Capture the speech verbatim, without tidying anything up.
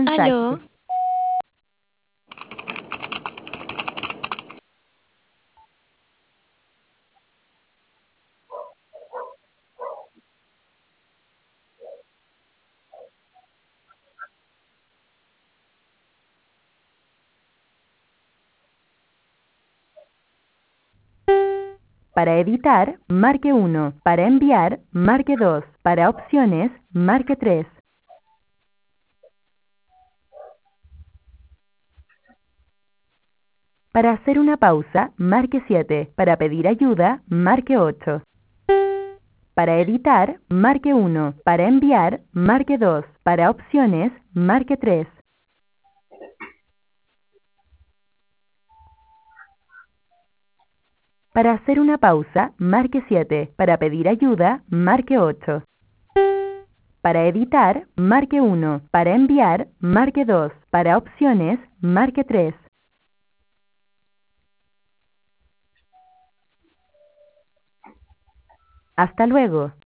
mensaje. ¿Aló? Para editar, marque uno. Para enviar, marque dos. Para opciones, marque tres. Para hacer una pausa, marque siete. Para pedir ayuda, marque ocho. Para editar, marque uno. Para enviar, marque dos. Para opciones, marque tres. Para hacer una pausa, marque siete. Para pedir ayuda, marque ocho. Para editar, marque uno. Para enviar, marque dos. Para opciones, marque tres. Hasta luego.